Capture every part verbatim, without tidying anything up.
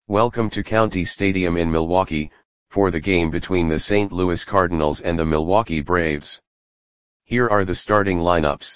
Welcome to County Stadium in Milwaukee, for the game between the Saint Louis Cardinals and the Milwaukee Braves. Here are the starting lineups.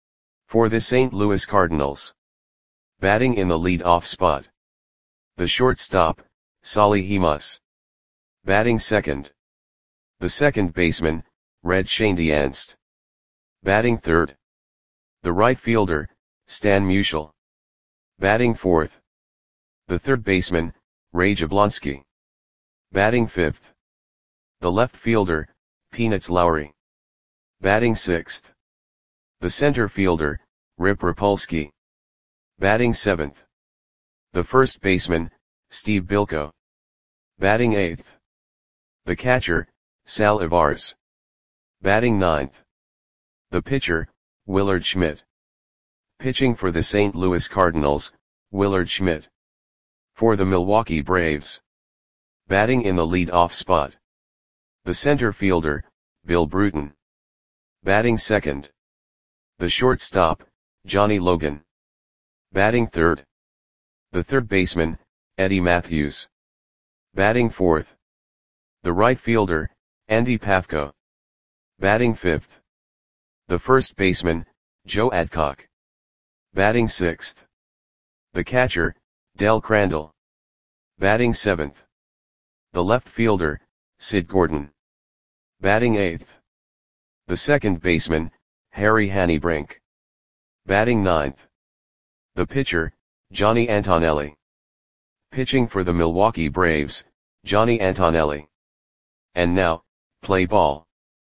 For the Saint Louis Cardinals. Batting in the lead-off spot. The shortstop, Solly Hemus. Batting second. The second baseman, Red Schoendienst. Batting third. The right fielder, Stan Musial. Batting fourth. The third baseman, Ray Jablonski. Batting fifth. The left fielder, Peanuts Lowry. Batting sixth. The center fielder, Rip Rapolsky. Batting seventh. The first baseman, Steve Bilko. Batting eighth. The catcher, Sal Ivars. Batting ninth. The pitcher, Willard Schmidt. Pitching for the Saint Louis Cardinals, Willard Schmidt. For the Milwaukee Braves. Batting in the lead-off spot. The center fielder, Bill Bruton. Batting second. The shortstop, Johnny Logan. Batting third. The third baseman, Eddie Matthews. Batting fourth. The right fielder, Andy Pafko. Batting fifth. The first baseman, Joe Adcock. Batting sixth. The catcher, Del Crandall. Batting seventh. The left fielder, Sid Gordon. Batting eighth. The second baseman, Harry Hannebrink. Batting ninth. The pitcher, Johnny Antonelli. Pitching for the Milwaukee Braves, Johnny Antonelli. And now, play ball.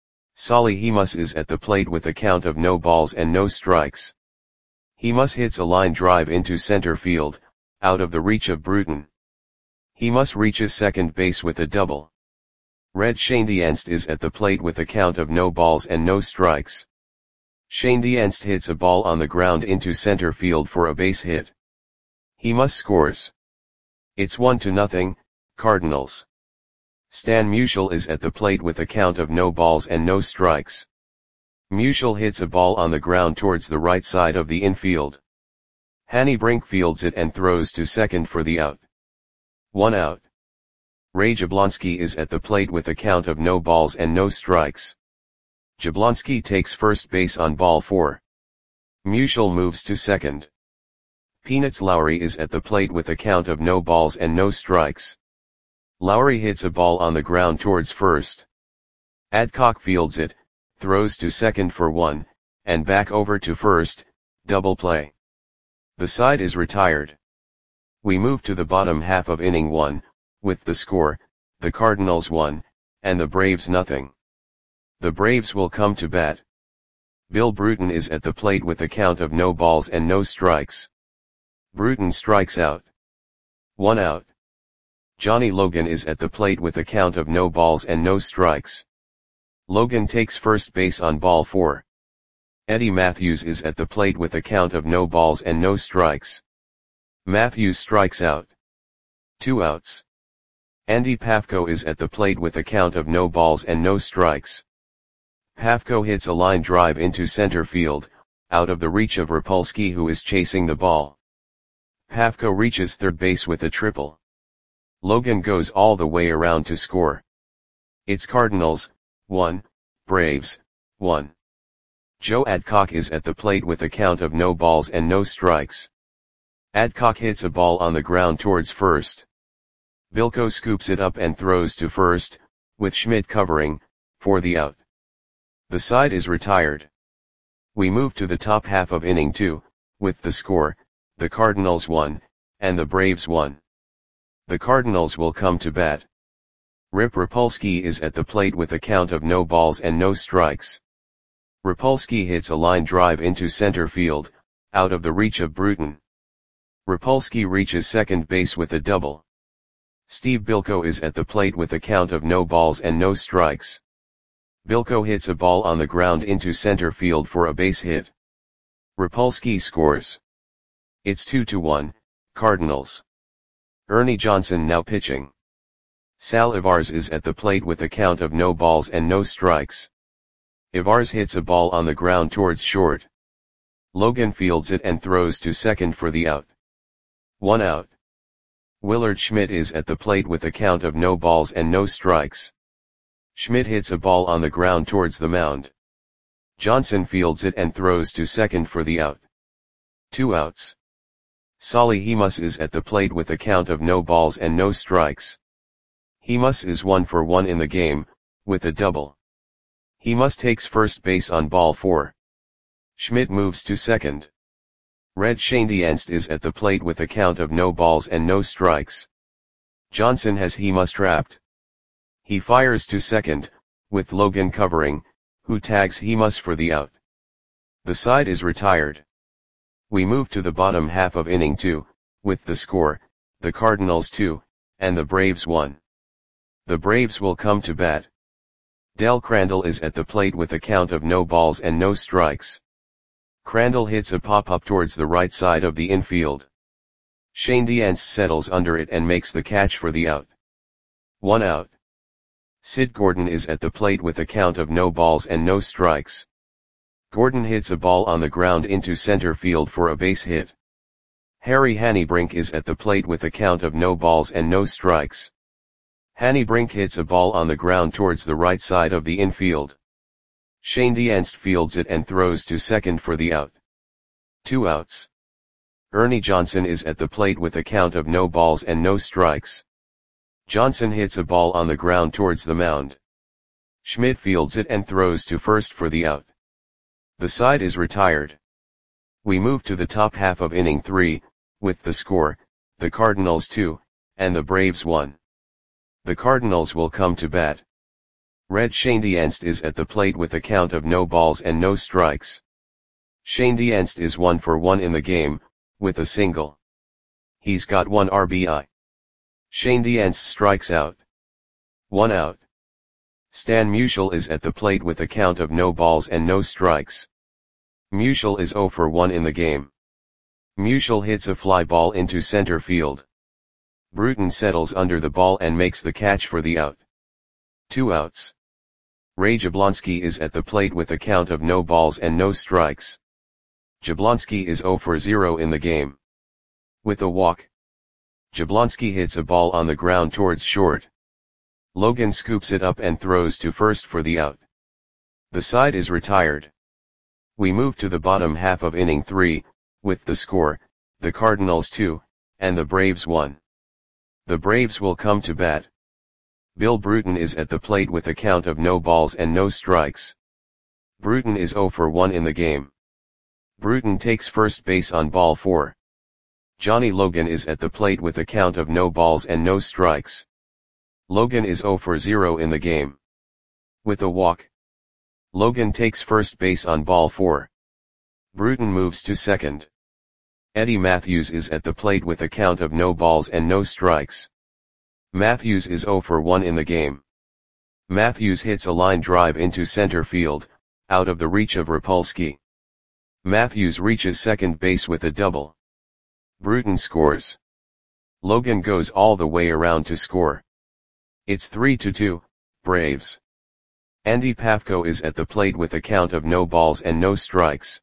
Solly Hemus is at the plate with a count of no balls and no strikes. Hemus hits a line drive into center field, out of the reach of Bruton. Hemus reaches second base with a double. Red Schoendienst is at the plate with a count of no balls and no strikes. Schoendienst hits a ball on the ground into center field for a base hit. Hemus scores. It's one to nothing, Cardinals. Stan Musial is at the plate with a count of no balls and no strikes. Musial hits a ball on the ground towards the right side of the infield. Hannebrink fields it and throws to second for the out. One out. Ray Jablonski is at the plate with a count of no balls and no strikes. Jablonski takes first base on ball four. Musial moves to second. Peanuts Lowry is at the plate with a count of no balls and no strikes. Lowry hits a ball on the ground towards first. Adcock fields it, throws to second for one, and back over to first, double play. The side is retired. We move to the bottom half of inning one, with the score, the Cardinals one, and the Braves nothing. The Braves will come to bat. Bill Bruton is at the plate with a count of no balls and no strikes. Bruton strikes out. One out. Johnny Logan is at the plate with a count of no balls and no strikes. Logan takes first base on ball four. Eddie Matthews is at the plate with a count of no balls and no strikes. Matthews strikes out. Two outs. Andy Pafko is at the plate with a count of no balls and no strikes. Pafko hits a line drive into center field, out of the reach of Rapolsky, who is chasing the ball. Pafko reaches third base with a triple. Logan goes all the way around to score. It's Cardinals, one, Braves, one. Joe Adcock is at the plate with a count of no balls and no strikes. Adcock hits a ball on the ground towards first. Bilko scoops it up and throws to first, with Schmidt covering, for the out. The side is retired. We move to the top half of inning two, with the score, the Cardinals one, and the Braves one. The Cardinals will come to bat. Rip Rapolsky is at the plate with a count of no balls and no strikes. Rapolsky hits a line drive into center field, out of the reach of Bruton. Rapolsky reaches second base with a double. Steve Bilko is at the plate with a count of no balls and no strikes. Bilko hits a ball on the ground into center field for a base hit. Rapolsky scores. It's two to one, Cardinals. Ernie Johnson now pitching. Sal Ivars is at the plate with a count of no balls and no strikes. Ivars hits a ball on the ground towards short. Logan fields it and throws to second for the out. One out. Willard Schmidt is at the plate with a count of no balls and no strikes. Schmidt hits a ball on the ground towards the mound. Johnson fields it and throws to second for the out. Two outs. Solly Hemus is at the plate with a count of no balls and no strikes. Hemus is one for one in the game, with a double. Hemus takes first base on ball four. Schmidt moves to second. Red Schoendienst is at the plate with a count of no balls and no strikes. Johnson has Hemus trapped. He fires to second, with Logan covering, who tags Hemus for the out. The side is retired. We move to the bottom half of inning two, with the score, the Cardinals two, and the Braves one. The Braves will come to bat. Del Crandall is at the plate with a count of no balls and no strikes. Crandall hits a pop-up towards the right side of the infield. Schoendienst settles under it and makes the catch for the out. One out. Sid Gordon is at the plate with a count of no balls and no strikes. Gordon hits a ball on the ground into center field for a base hit. Harry Hannebrink is at the plate with a count of no balls and no strikes. Hannebrink hits a ball on the ground towards the right side of the infield. Schoendienst fields it and throws to second for the out. Two outs. Ernie Johnson is at the plate with a count of no balls and no strikes. Johnson hits a ball on the ground towards the mound. Schmidt fields it and throws to first for the out. The side is retired. We move to the top half of inning three, with the score, the Cardinals two, and the Braves one. The Cardinals will come to bat. Red Schoendienst is at the plate with a count of no balls and no strikes. Schoendienst is one for one in the game, with a single. He's got one R B I. Schoendienst strikes out. One out. Stan Musial is at the plate with a count of no balls and no strikes. Musial is zero for one in the game. Musial hits a fly ball into center field. Bruton settles under the ball and makes the catch for the out. Two outs. Ray Jablonski is at the plate with a count of no balls and no strikes. Jablonski is zero for zero in the game. With a walk. Jablonski hits a ball on the ground towards short. Logan scoops it up and throws to first for the out. The side is retired. We move to the bottom half of inning three, with the score, the Cardinals two, and the Braves one. The Braves will come to bat. Bill Bruton is at the plate with a count of no balls and no strikes. Bruton is zero for one in the game. Bruton takes first base on ball four. Johnny Logan is at the plate with a count of no balls and no strikes. Logan is zero for zero in the game. With a walk. Logan takes first base on ball four. Bruton moves to second. Eddie Matthews is at the plate with a count of no balls and no strikes. Matthews is zero for one in the game. Matthews hits a line drive into center field, out of the reach of Rapolsky. Matthews reaches second base with a double. Bruton scores. Logan goes all the way around to score. It's three to two, Braves. Andy Pafko is at the plate with a count of no balls and no strikes.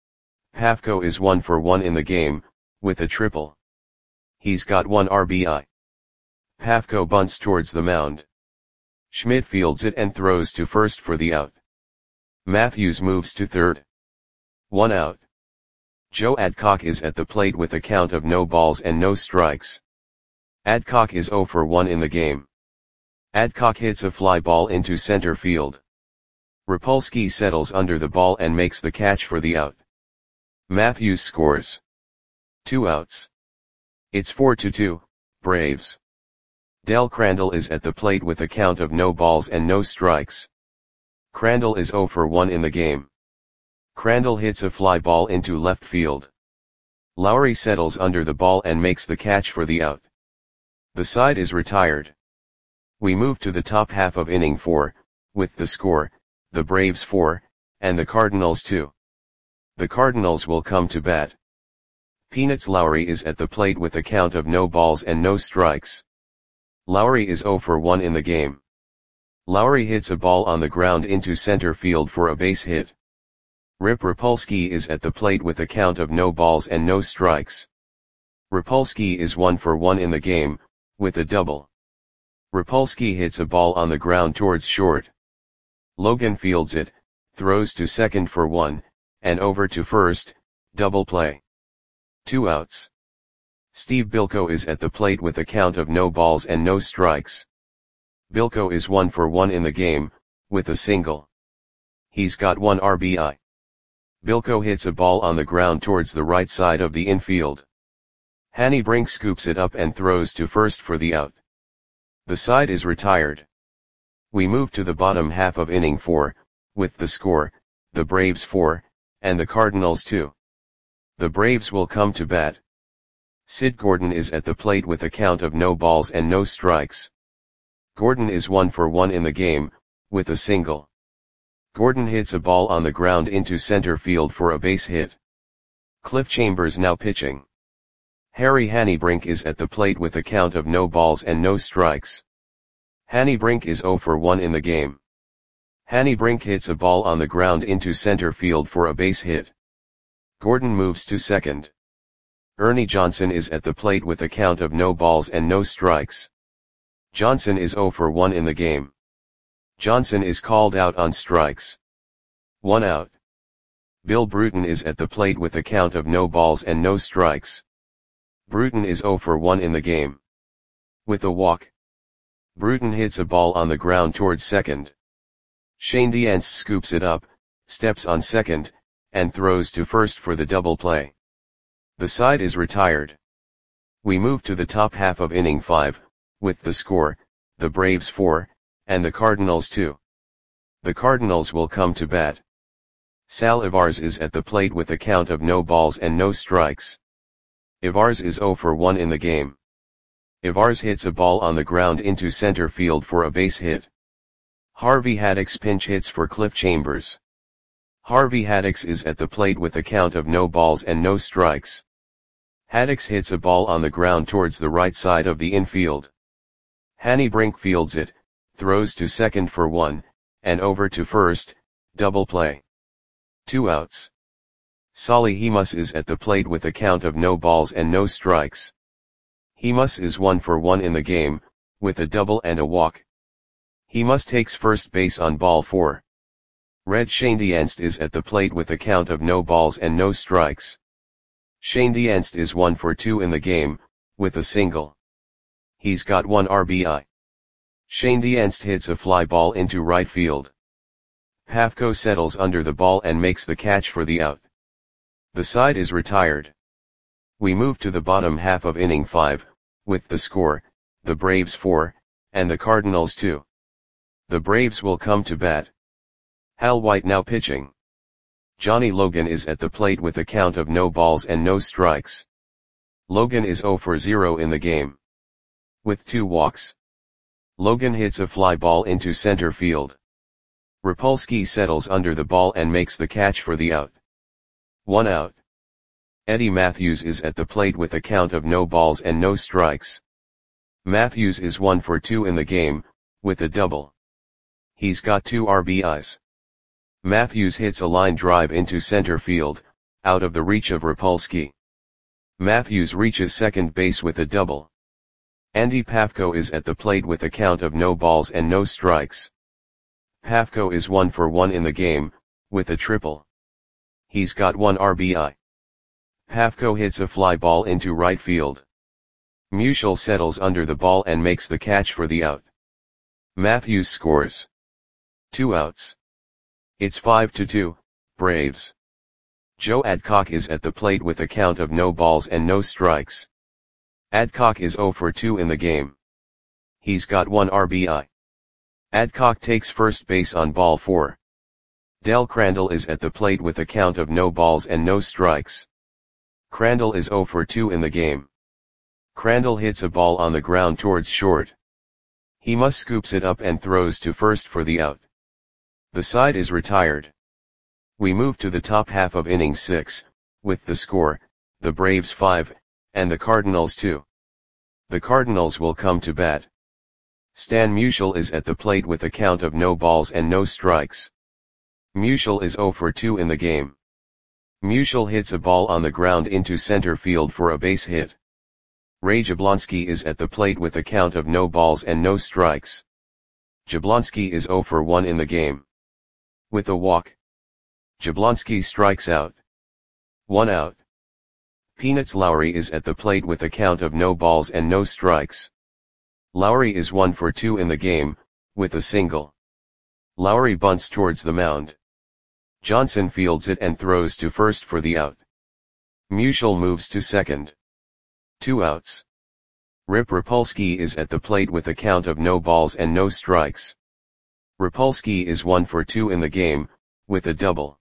Pafko is one for one in the game, with a triple. He's got one R B I. Pafko bunts towards the mound. Schmidt fields it and throws to first for the out. Matthews moves to third. One out. Joe Adcock is at the plate with a count of no balls and no strikes. Adcock is zero for one in the game. Adcock hits a fly ball into center field. Rapolsky settles under the ball and makes the catch for the out. Matthews scores. Two outs. It's four to two, Braves. Del Crandall is at the plate with a count of no balls and no strikes. Crandall is zero for one in the game. Crandall hits a fly ball into left field. Lowry settles under the ball and makes the catch for the out. The side is retired. We move to the top half of inning four, with the score, the Braves four, and the Cardinals two. The Cardinals will come to bat. Peanuts Lowry is at the plate with a count of no balls and no strikes. Lowry is zero for one in the game. Lowry hits a ball on the ground into center field for a base hit. Rip Rapolsky is at the plate with a count of no balls and no strikes. Rapolsky is one for one in the game, with a double. Rapolsky hits a ball on the ground towards short. Logan fields it, throws to second for one, and over to first, double play. Two outs. Steve Bilko is at the plate with a count of no balls and no strikes. Bilko is one for one in the game, with a single. He's got one R B I. Bilko hits a ball on the ground towards the right side of the infield. Hanny Brink scoops it up and throws to first for the out. The side is retired. We move to the bottom half of inning four, with the score, the Braves four, and the Cardinals two. The Braves will come to bat. Sid Gordon is at the plate with a count of no balls and no strikes. Gordon is one for one in the game, with a single. Gordon hits a ball on the ground into center field for a base hit. Cliff Chambers now pitching. Harry Hannebrink is at the plate with a count of no balls and no strikes. Hannebrink is zero for one in the game. Hannebrink hits a ball on the ground into center field for a base hit. Gordon moves to second. Ernie Johnson is at the plate with a count of no balls and no strikes. Johnson is zero for one in the game. Johnson is called out on strikes. One out. Bill Bruton is at the plate with a count of no balls and no strikes. Bruton is zero for one in the game. With a walk. Bruton hits a ball on the ground towards second. Shane Dientz scoops it up, steps on second, and throws to first for the double play. The side is retired. We move to the top half of inning five, with the score, the Braves four, and the Cardinals two. The Cardinals will come to bat. Sal Ivars is at the plate with a count of no balls and no strikes. Ivars is zero for one in the game. Ivars hits a ball on the ground into center field for a base hit. Harvey Haddix pinch hits for Cliff Chambers. Harvey Haddix is at the plate with a count of no balls and no strikes. Haddix hits a ball on the ground towards the right side of the infield. Hannebrink fields it, throws to second for one, and over to first, double play. Two outs. Solly Hemus is at the plate with a count of no balls and no strikes. Hemus is one for one in the game, with a double and a walk. Hemus takes first base on ball four. Red Shane Dientz is at the plate with a count of no balls and no strikes. Shane Dientz is one for two in the game, with a single. He's got one R B I. Shane Dientz hits a fly ball into right field. Pafko settles under the ball and makes the catch for the out. The side is retired. We move to the bottom half of inning five, with the score, the Braves four, and the Cardinals two. The Braves will come to bat. Hal White now pitching. Johnny Logan is at the plate with a count of no balls and no strikes. Logan is zero for zero in the game. With two walks. Logan hits a fly ball into center field. Rapolsky settles under the ball and makes the catch for the out. One out. Eddie Matthews is at the plate with a count of no balls and no strikes. Matthews is one for two in the game, with a double. He's got two R B Is. Matthews hits a line drive into center field, out of the reach of Rapolsky. Matthews reaches second base with a double. Andy Pafko is at the plate with a count of no balls and no strikes. Pafko is one for one in the game, with a triple. He's got one R B I. Pafko hits a fly ball into right field. Musial settles under the ball and makes the catch for the out. Matthews scores. Two outs. It's five to two, Braves. Joe Adcock is at the plate with a count of no balls and no strikes. Adcock is zero for two in the game. He's got one R B I. Adcock takes first base on ball four. Del Crandall is at the plate with a count of no balls and no strikes. Crandall is zero for two in the game. Crandall hits a ball on the ground towards short. Hemus scoops it up and throws to first for the out. The side is retired. We move to the top half of inning six, with the score, the Braves five, and the Cardinals two. The Cardinals will come to bat. Stan Musial is at the plate with a count of no balls and no strikes. Musial is zero for two in the game. Musial hits a ball on the ground into center field for a base hit. Ray Jablonski is at the plate with a count of no balls and no strikes. Jablonski is zero for one in the game. With a walk, Jablonski strikes out. One out. Peanuts Lowry is at the plate with a count of no balls and no strikes. Lowry is one for two in the game, with a single. Lowry bunts towards the mound. Johnson fields it and throws to first for the out. Musial moves to second. Two outs. Rip Rapolsky is at the plate with a count of no balls and no strikes. Rapolsky is one for two in the game, with a double.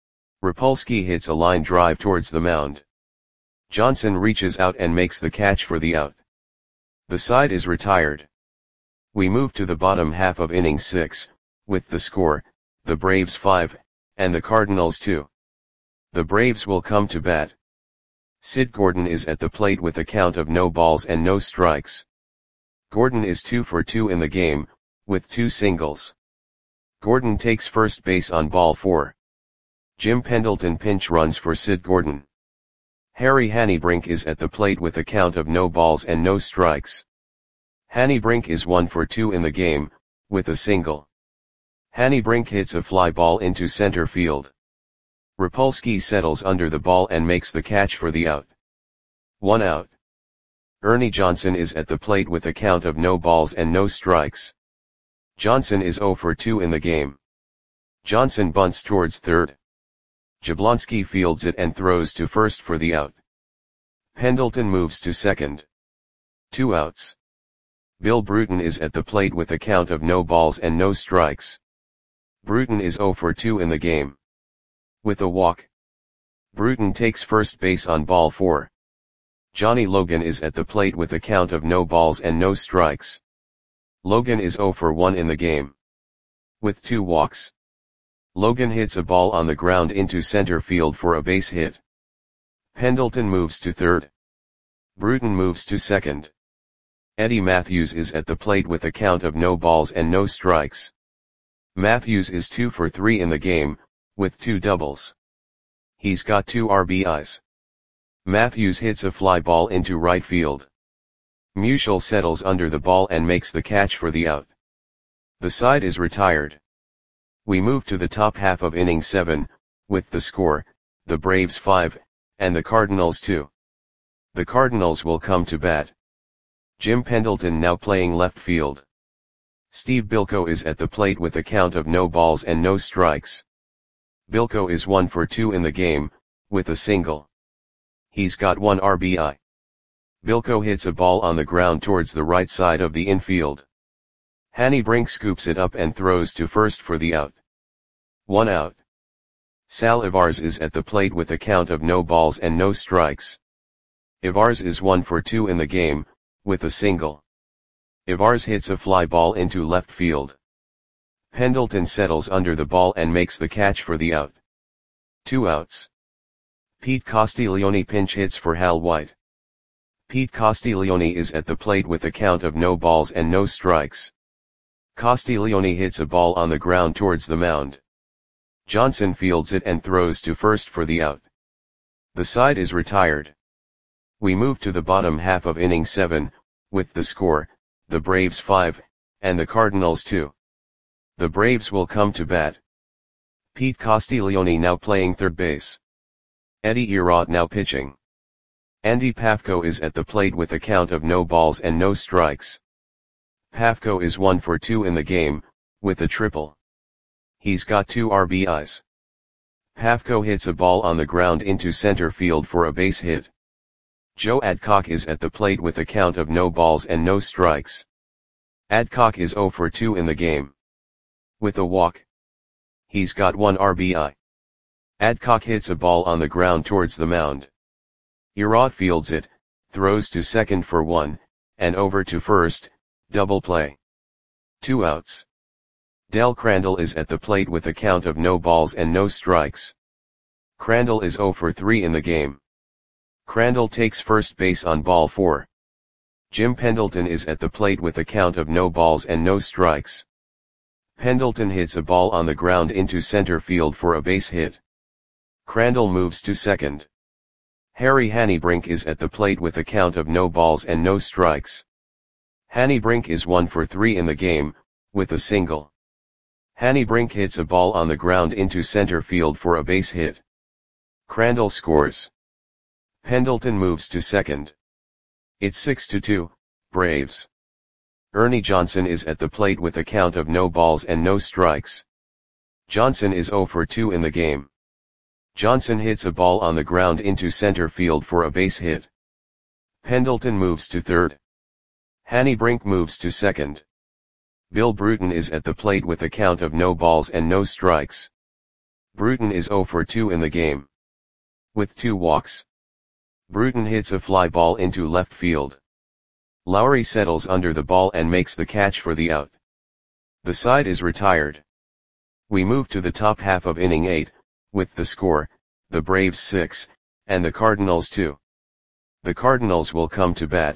Rapolsky hits a line drive towards the mound. Johnson reaches out and makes the catch for the out. The side is retired. We move to the bottom half of inning six, with the score, the Braves five, and the Cardinals two. The Braves will come to bat. Sid Gordon is at the plate with a count of no balls and no strikes. Gordon is two for two in the game, with two singles. Gordon takes first base on ball four. Jim Pendleton pinch runs for Sid Gordon. Harry Hannebrink is at the plate with a count of no balls and no strikes. Hannebrink is one for two in the game, with a single. Hannebrink hits a fly ball into center field. Rapolsky settles under the ball and makes the catch for the out. One out. Ernie Johnson is at the plate with a count of no balls and no strikes. Johnson is zero for two in the game. Johnson bunts towards third. Jablonski fields it and throws to first for the out. Pendleton moves to second. Two outs. Bill Bruton is at the plate with a count of no balls and no strikes. Bruton is zero for two in the game. With a walk, Bruton takes first base on ball four. Johnny Logan is at the plate with a count of no balls and no strikes. Logan is zero for one in the game. With two walks, Logan hits a ball on the ground into center field for a base hit. Pendleton moves to third. Bruton moves to second. Eddie Matthews is at the plate with a count of no balls and no strikes. Matthews is two for three in the game, with two doubles. He's got two R B Is. Matthews hits a fly ball into right field. Musial settles under the ball and makes the catch for the out. The side is retired. We move to the top half of inning seven, with the score, the Braves five, and the Cardinals two. The Cardinals will come to bat. Jim Pendleton now playing left field. Steve Bilko is at the plate with a count of no balls and no strikes. Bilko is one for two in the game, with a single. He's got one R B I. Bilko hits a ball on the ground towards the right side of the infield. Hannebrink scoops it up and throws to first for the out. One out. Sal Ivars is at the plate with a count of no balls and no strikes. Ivars is one for two in the game, with a single. Ivars hits a fly ball into left field. Pendleton settles under the ball and makes the catch for the out. Two outs. Pete Castiglione pinch hits for Hal White. Pete Castiglione is at the plate with a count of no balls and no strikes. Castiglione hits a ball on the ground towards the mound. Johnson fields it and throws to first for the out. The side is retired. We move to the bottom half of inning seven, with the score, the Braves five, and the Cardinals two. The Braves will come to bat. Pete Castiglione now playing third base. Eddie Erod now pitching. Andy Pafko is at the plate with a count of no balls and no strikes. Pafko is one for two in the game, with a triple. He's got two R B Is. Pafko hits a ball on the ground into center field for a base hit. Joe Adcock is at the plate with a count of no balls and no strikes. Adcock is zero for two in the game. With a walk, he's got one R B I. Adcock hits a ball on the ground towards the mound. Erod fields it, throws to second for one, and over to first, double play. Two outs. Del Crandall is at the plate with a count of no balls and no strikes. Crandall is zero for three in the game. Crandall takes first base on ball four. Jim Pendleton is at the plate with a count of no balls and no strikes. Pendleton hits a ball on the ground into center field for a base hit. Crandall moves to second. Harry Hannebrink is at the plate with a count of no balls and no strikes. Hannebrink is one for three in the game, with a single. Hannebrink hits a ball on the ground into center field for a base hit. Crandall scores. Pendleton moves to second. It's six to two, Braves. Ernie Johnson is at the plate with a count of no balls and no strikes. Johnson is zero for two in the game. Johnson hits a ball on the ground into center field for a base hit. Pendleton moves to third. Hannebrink moves to second. Bill Bruton is at the plate with a count of no balls and no strikes. Bruton is zero for two in the game. With two walks. Bruton hits a fly ball into left field. Lowry settles under the ball and makes the catch for the out. The side is retired. We move to the top half of inning eight, with the score, the Braves six, and the Cardinals two. The Cardinals will come to bat.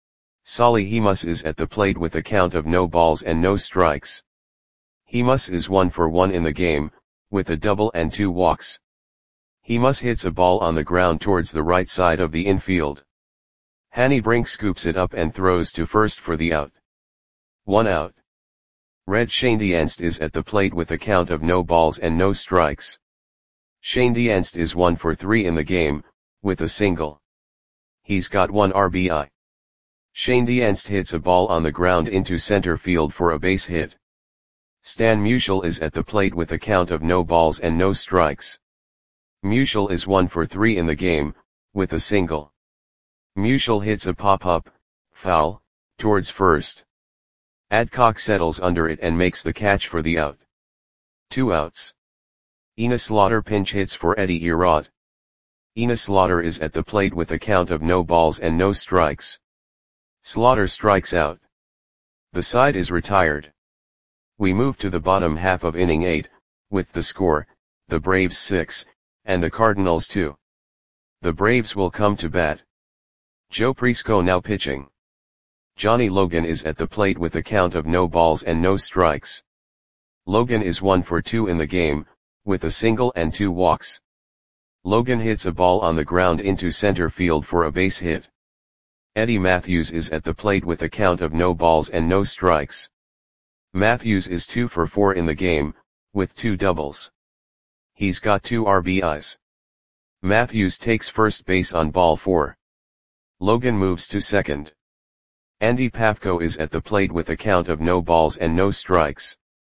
Solly Hemus is at the plate with a count of no balls and no strikes. Hemus is one for one in the game, with a double and two walks. Hemus hits a ball on the ground towards the right side of the infield. Hannebrink scoops it up and throws to first for the out. One out. Red Schoendienst is at the plate with a count of no balls and no strikes. Schoendienst is one for three in the game, with a single. He's got one R B I. Schoendienst hits a ball on the ground into center field for a base hit. Stan Musial is at the plate with a count of no balls and no strikes. Musial is one for three in the game, with a single. Musial hits a pop-up, foul, towards first. Adcock settles under it and makes the catch for the out. Two outs. Enos Slaughter pinch hits for Eddie Erod. Enos Slaughter is at the plate with a count of no balls and no strikes. Slaughter strikes out. The side is retired. We move to the bottom half of inning eight, with the score, the Braves six, and the Cardinals two. The Braves will come to bat. Joe Prisco now pitching. Johnny Logan is at the plate with a count of no balls and no strikes. Logan is one for two in the game, with a single and two walks. Logan hits a ball on the ground into center field for a base hit. Eddie Matthews is at the plate with a count of no balls and no strikes. Matthews is two for four in the game, with two doubles. He's got two R B Is. Matthews takes first base on ball four. Logan moves to second. Andy Pafko is at the plate with a count of no balls and no strikes.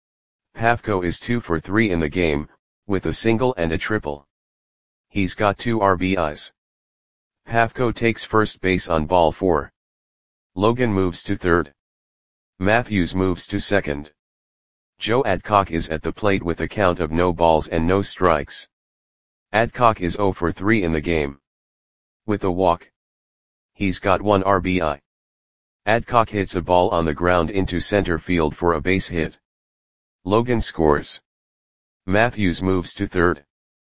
Pafko is two for three in the game, with a single and a triple. He's got two R B Is. Pafko takes first base on ball four. Logan moves to third. Matthews moves to second. Joe Adcock is at the plate with a count of no balls and no strikes. Adcock is zero for three in the game. With a walk. He's got one R B I. Adcock hits a ball on the ground into center field for a base hit. Logan scores. Matthews moves to third.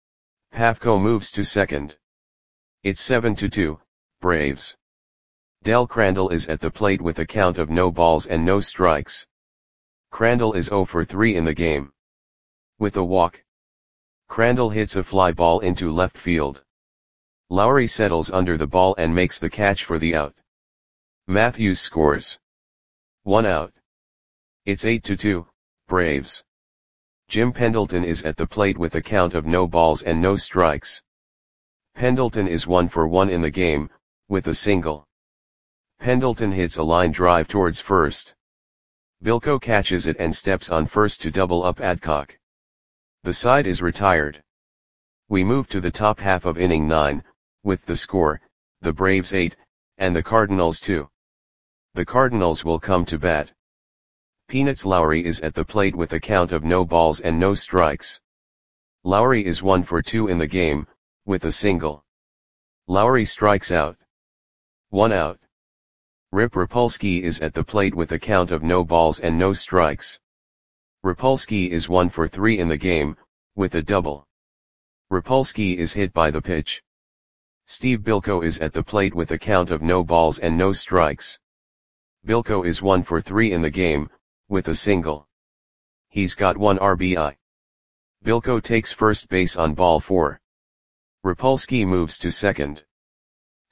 Pafko moves to second. It's seven to two, Braves. Del Crandall is at the plate with a count of no balls and no strikes. Crandall is zero for three in the game. With a walk. Crandall hits a fly ball into left field. Lowry settles under the ball and makes the catch for the out. Matthews scores. One out. It's eight to two, Braves. Jim Pendleton is at the plate with a count of no balls and no strikes. Pendleton is one for one in the game, with a single. Pendleton hits a line drive towards first. Bilko catches it and steps on first to double up Adcock. The side is retired. We move to the top half of inning nine, with the score, the Braves eight, and the Cardinals two. The Cardinals will come to bat. Peanuts Lowry is at the plate with a count of no balls and no strikes. Lowry is one for two in the game, with a single. Lowry strikes out. One out. Rip Rapolsky is at the plate with a count of no balls and no strikes. Rapolsky is one for three in the game, with a double. Rapolsky is hit by the pitch. Steve Bilko is at the plate with a count of no balls and no strikes. Bilko is one for three in the game, with a single. He's got one R B I. Bilko takes first base on ball four. Rapolsky moves to second.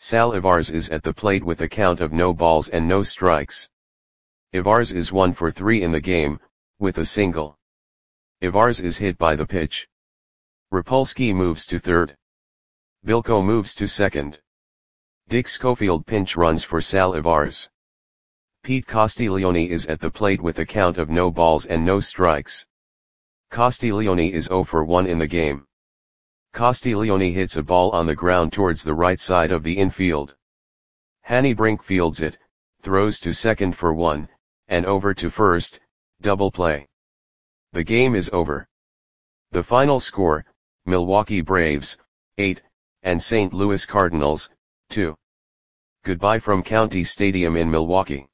Sal Ivarz is at the plate with a count of no balls and no strikes. Ivarz is one for three in the game, with a single. Ivarz is hit by the pitch. Rapolsky moves to third. Bilko moves to second. Dick Schofield pinch runs for Sal Ivarz. Pete Castiglione is at the plate with a count of no balls and no strikes. Castiglione is zero for one in the game. Castiglione hits a ball on the ground towards the right side of the infield. Hanny Brink fields it, throws to second for one, and over to first, double play. The game is over. The final score, Milwaukee Braves, eight, and Saint Louis Cardinals, two. Goodbye from County Stadium in Milwaukee.